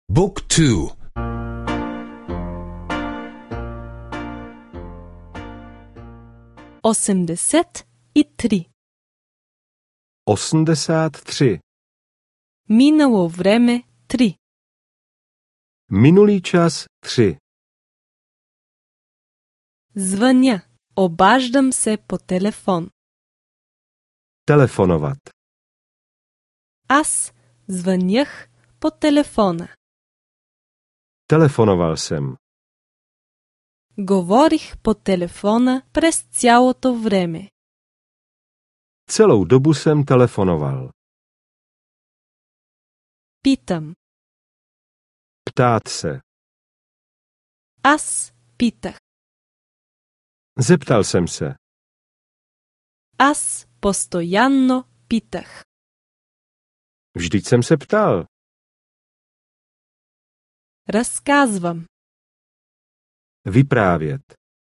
Book 2. 83. 83. Минало време 3. Minulý čas 3. Звъня. Обаждам се по телефон. Telefonovat. Аз звънях по телефона. Telefonoval jsem. Говорих по телефона през цялото време. Celou dobu jsem telefonoval. Питам. Ptát se. Аз питах. Zeptal jsem se. Аз постоянно питах. Vždyť jsem se ptal. Разказвам. Vyprávět.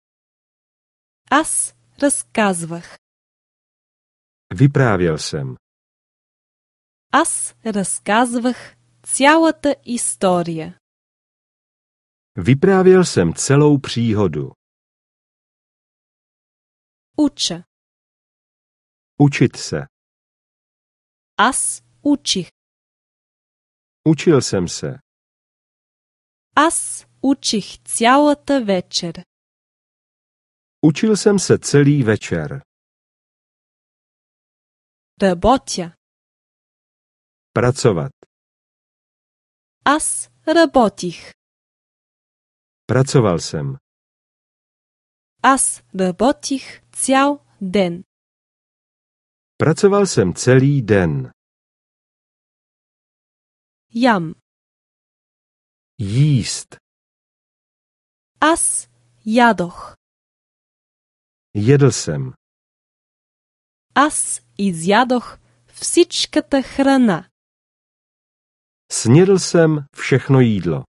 Аз разказвах. Vyprávěl jsem. Аз разказвах цялата история. Vyprávěl jsem celou příhodu. Уча. Učit se. Аз учих. Učil jsem se. Аз учих цялата вечер. Učil jsem se celý večer. Работя. Pracovat. Аз работих. Pracoval jsem. Аз работих цял ден. Pracoval jsem celý den. Ям. Jíst. Аз ядох. Jedl jsem. Аз изядох всичката храна. Snědl jsem všechno jídlo.